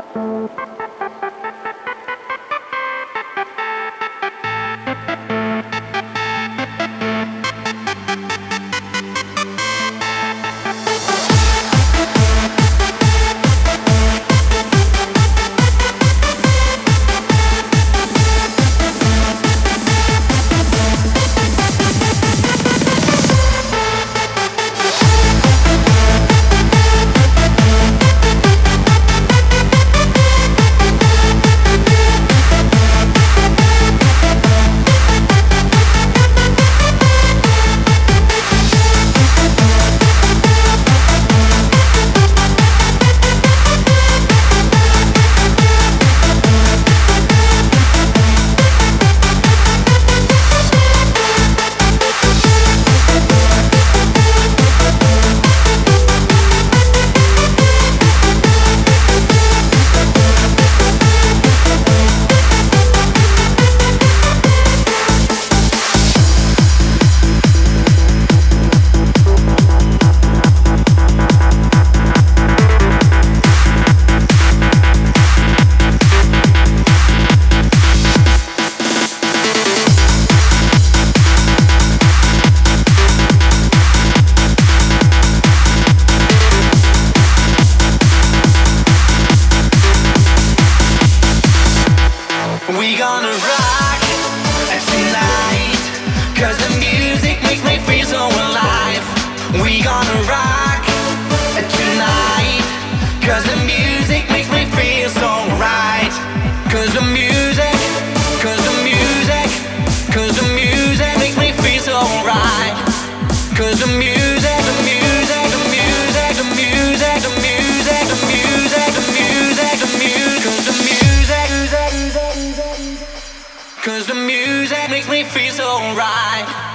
We gonna rock tonight, 'cause the music makes me feel so alive. We gonna rock tonight, 'cause the music makes me feel so right. 'Cause the music, 'cause the music, 'cause the music makes me feel so right. 'Cause the music, the music, the music, the music, the music, the music, the music, the music, 'cause the music, 'cause the music makes me feel so right.